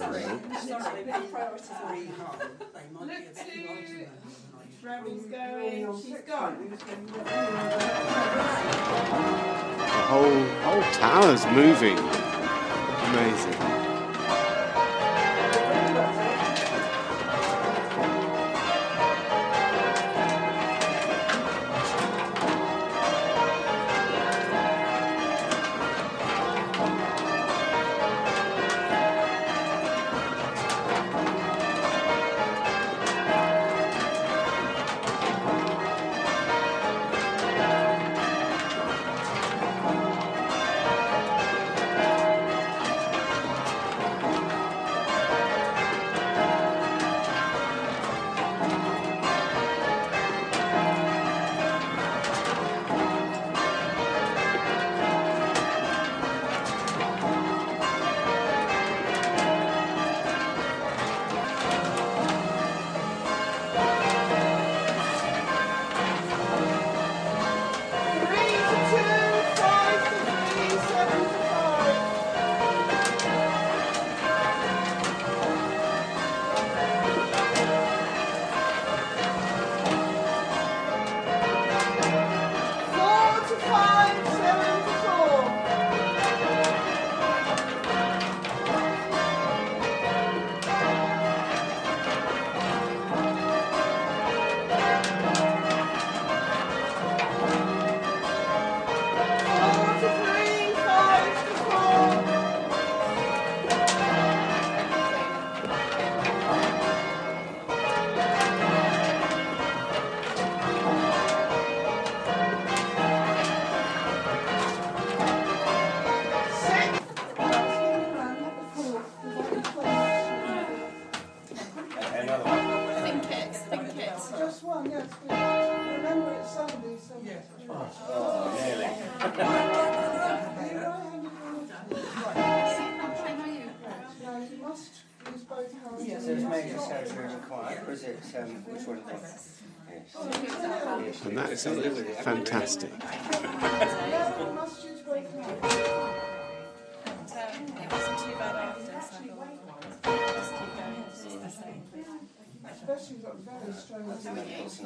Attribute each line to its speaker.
Speaker 1: Rebel's going, she's gone.
Speaker 2: The whole tower's moving. Amazing.
Speaker 1: Just one, yes. Remember it's Sunday, so... Yes.
Speaker 3: Oh, nearly.
Speaker 1: Now you must use both hands.
Speaker 3: Yes, so it's major surgery required, or is it, which one? Yes.
Speaker 2: And that is fantastic.
Speaker 1: You must use both hands.
Speaker 4: It wasn't too bad after, so I thought, just keep going, it's just the same.
Speaker 1: Especially got very strong.